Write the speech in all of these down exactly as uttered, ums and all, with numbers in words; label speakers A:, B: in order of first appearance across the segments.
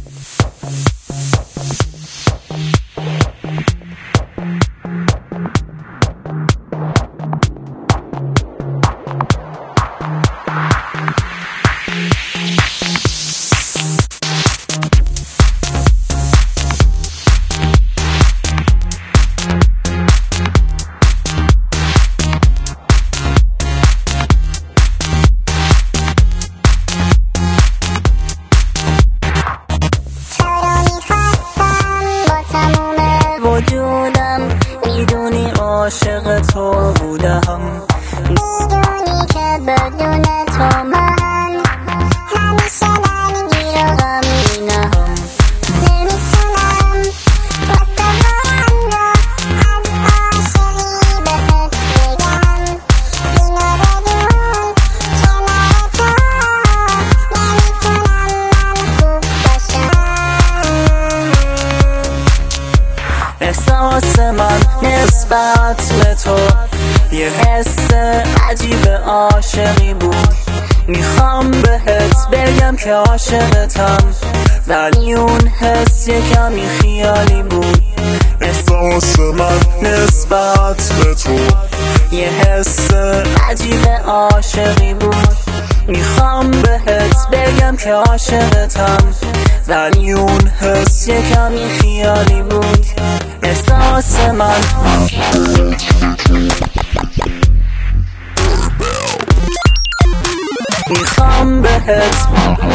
A: میدونی عاشق تو بودم، میدونی که بدون تو من همیشه درگیر و غمگینم. نمیتونم واسه من را از عاشقی بهت بگم، اینو بدون کنار تو نمیتونم من خوب باشم. احساس من نسبت به تو یه حس عجیب عاشقی بود. میخوام بهت بگم که عاشقتم، ولی اون حس یه کمی خیالی بود.
B: احساس من نسبت به تو
A: یه حس عجیب عاشقی بود. میخوام بهت بگم که عاشقتم، ولی اون حس یه کمی خیالی بود. احساس من میخوام بهت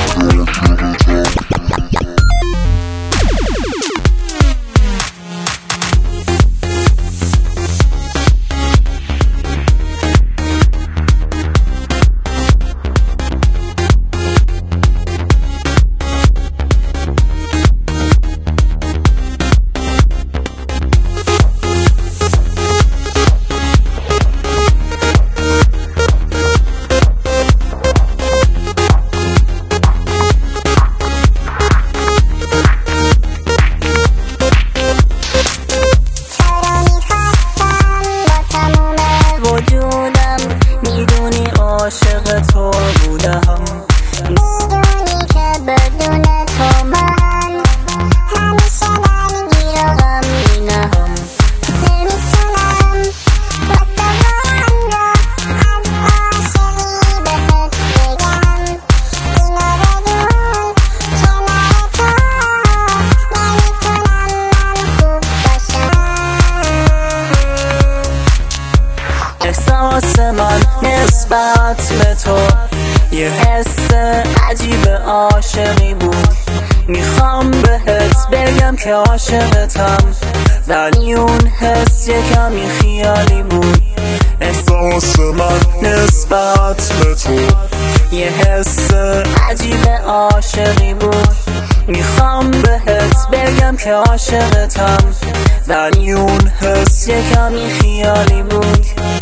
A: عاشق تو بودم، میدونی که بدون تو من همیشه درگیر و غمگینم. نمیتونم واسه من را از عاشقی بهت بگم، اینو بدون کنار تو نمیتونم من خوب باشم. احساس من نسبت به تو یه حس عجیب عاشقی بود. میخوام بهت بگم که عاشقتم، ولی اون حس یه کمی خیالی بود.
B: احساس من نسبت به تو
A: یه حس عجیب عاشقی بود. میخوام بهت بگم که عاشقتم، ولی اون حس یه کمی خیالی بود.